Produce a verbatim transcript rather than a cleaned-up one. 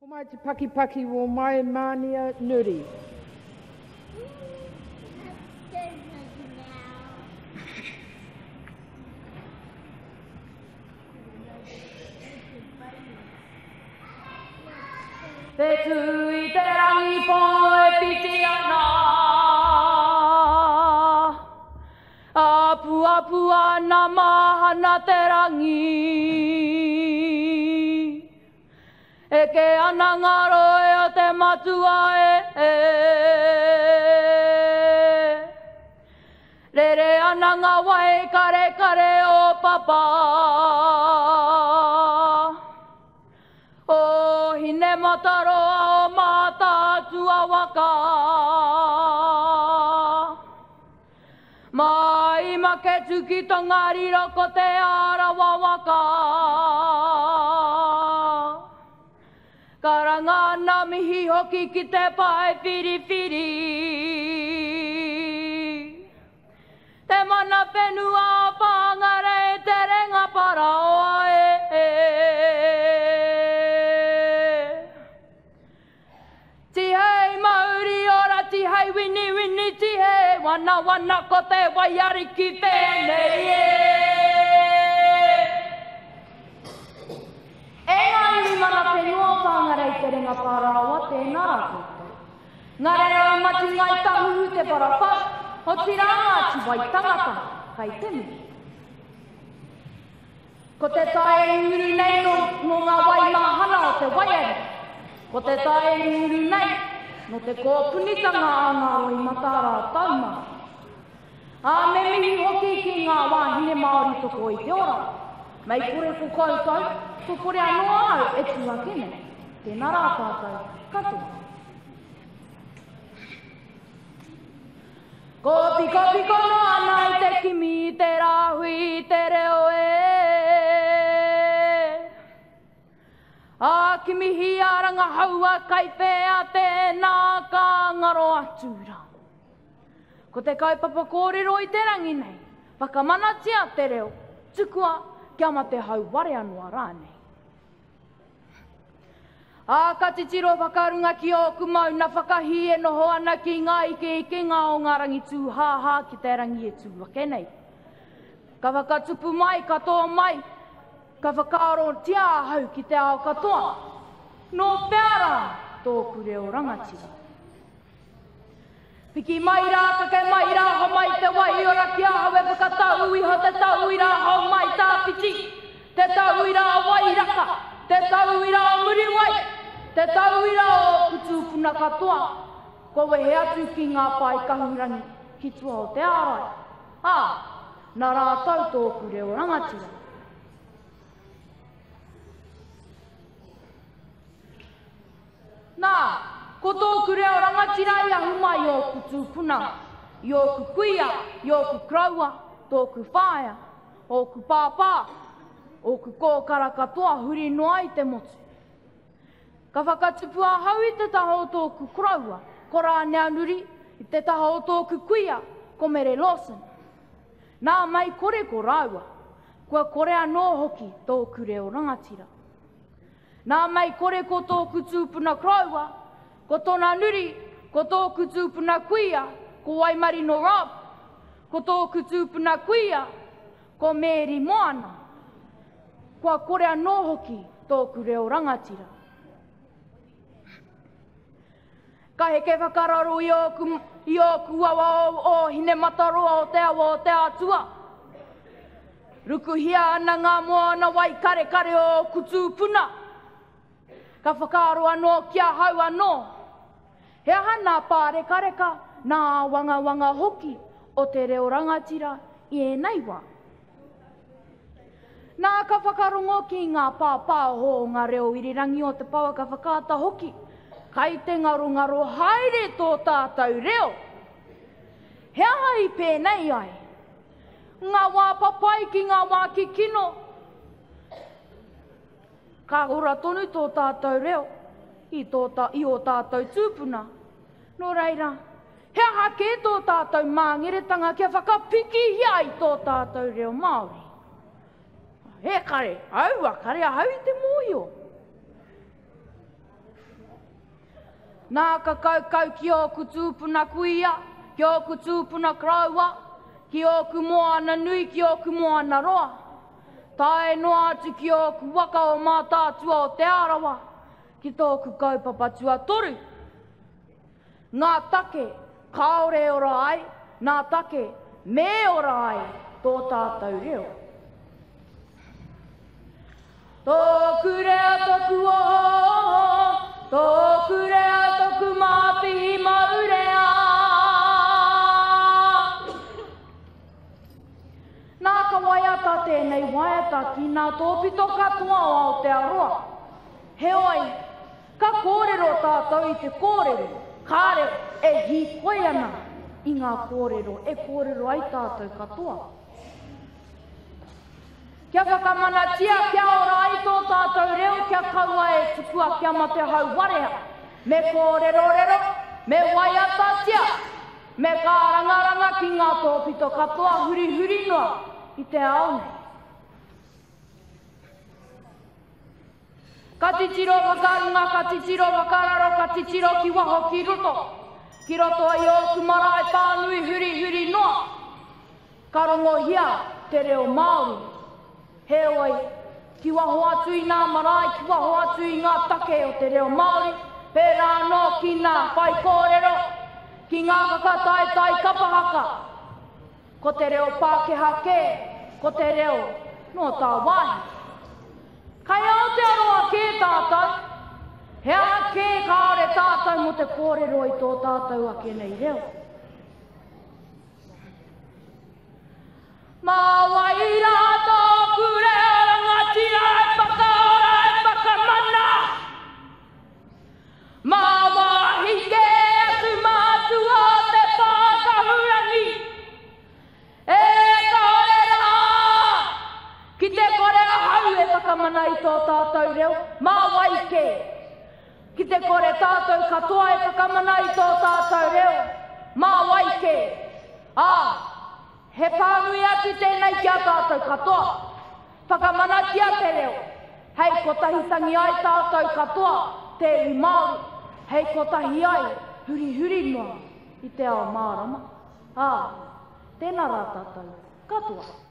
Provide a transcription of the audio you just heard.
Mai te paki paki o mai mania nuri. Te tui te rangi po e piti ana. Apu apu ana mahana te rangi. E ke ana ngaro e o te matua e e. Re re ana ngā wai kare kare o papa. O hine mataroa o mata tua waka. Mai ma ke tuki tongari roko te arawa waka. Karanga na mihi hoki ki te pai whiri whiri. Te mana whenua o pāngare te renga paraoa e e. Tihei mauri ora tihei wini wini tihei wana wana ko te waiari ki whenei e. E ngāi mana whenua o pāngarei te renga pārāua tēnā rātou. Ngare rau mati ngai tahu te parapa, o tiranga ti wai tangata, kai te mi. Ko te tae uru nei no, no ngā wai mahana o te waiari. Ko te tae uru nei, no te kōpunitanga a ngā roi matara tauma. A me mihi hoki ki ngā wāhine Māori toko i te ora. Mei kore ko koutou, ko kore anoa au e tua kene. Tēnā rā tātou, katoa. Ko piko piko no ana i te kimi, te rāhui, te reo e. A kimi hi aranga haua kai whea tēnā ka ngaro atura. Ko te kaupapa kōrero i te rangi nei, whakamanatia te reo, tukua kia ma te hau ware anua rānei. A ka titiro whakarunga ki oku mau na whakahi e noho ana ki ngā ike ike ngā o ngā rangi tū hāhā ki te rangi e tū wake nei. Ka whakatupu mai, katoa mai, ka whakaaro tia hau ki te ao katoa. No peara tōku reo rangatira. Piki mai rā, kake mai rā, ho mai te wai ora ki a hawe whakatau iho te tau i rā, ho mai tā piti. Te tau i rā wai raka, te tau i rā muri wai. Te tau ira o kutu puna katoa, kowe he atu ki ngā pai kahurangi ki tua o te ārai. Ā, nā rātau tōku reo rangatira. Nā, ko tōku reo rangatira i ahu mai o kutu puna, i oku kuia, i oku kraua, tōku whāia, oku pāpā, oku kōkara katoa huri noa i te motu. Ka whakatupua hau i te taha o tōku kraua, ko rānea nuri, i te taha o tōku kuia, ko Mere Lawson. Nā mai kore ko rāua, kua kore anō hoki tōku reo rangatira. Nā mai kore ko tōku tūpuna kraua, ko tōna nuri, ko tōku tūpuna kuia, ko Waimari no Rob, ko tōku tūpuna kuia, ko Mary Moana. Kua kore anō hoki tōku reo rangatira. Ka heke whakararo i oku, i oku awa o, o hine mataroa o te awa o te atua. Rukuhia ana ngā moana wai kare kare o kutu puna. Ka whakaro anō kia hau anō. He aha nā pāre kareka nā wanga wanga hoki o te reo rangatira i e nei wā. Nā ka whakarongo ki ngā pāpā ho ngā reo irirangi o te paua ka whakaata hoki. Kai te ngaro ngaro haere tō tātou reo. He aha i pēnei ai. Ngā wā papai ki ngā wā ki kino. Ka ora tonu tō tātou reo. I, tō tā, i o tātou tūpuna. Nō reira, he aha ke tō tātou māngeretanga kia whakapiki hia i tō tātou reo Māori. He kare, aua kare a hau i te mōhio. Nā ka kaukau ki oku tūpuna kuia, ki oku tūpuna kraua, ki oku moana nui, ki oku moana roa. Tae noa atu ki oku waka o mātātua o te arawa, ki tōku kaupapa tua toru. Ngā take, kaore ora ai, ngā take, me ora ai, tō tātou reo. Tōku rea toku oho, tōku rea toku māpihi maurea. Nā ka waiata tēnei waiata ki nā tōpito katoa o Aotearoa. He oi, ka kōrero tātou i te kōrero, kāre e hi koe ana i ngā kōrero, e kōrero ai tātou katoa. Kia whakamanatia kia ora ai tō tātou reo kia kaua e tukua kia mate hau warea. Me kōrero rero, me waiatatia, me kārangaranga ki ngā tōpito katoa huri huri noa i te ao nei. Ka titiro wakarunga, ka titiro wakararo, ka titiro ki waho ki roto. Ki roto ai oku marae tānui huri huri noa. Ka rongo hia te reo Māori. He oi, ki waho atu i ngā marae, ki waho atu i ngā take o te reo Māori, pērā no ki ngā whai kōrero, ki ngā kakatai tai kapahaka, ko te reo Pākehā kē, ko te reo no tā wāhi. Kai Aotearoa kē tātou, hea kē kāore tātou mo te kōrero i tō tātou ake nei reo. Mā waira tōku reo rangatira e whakaora e whakamana. Mā wahike atu mātua te whakahurangi. E kōrera, ki te kōrera hau e whakamana i tō tātou reo. Mā waike, ki te kore tātou katoa e whakamana i tō tātou reo. Mā waike, ā, he pānui atu tēnei kia tātou katoa. Whakamanatia te reo. Hei kotahitangi ai tātou katoa, te ui Māori. Hei kotahi ai, huri huri noa, i te ao mārama. Ā, tēnā rā tātou katoa.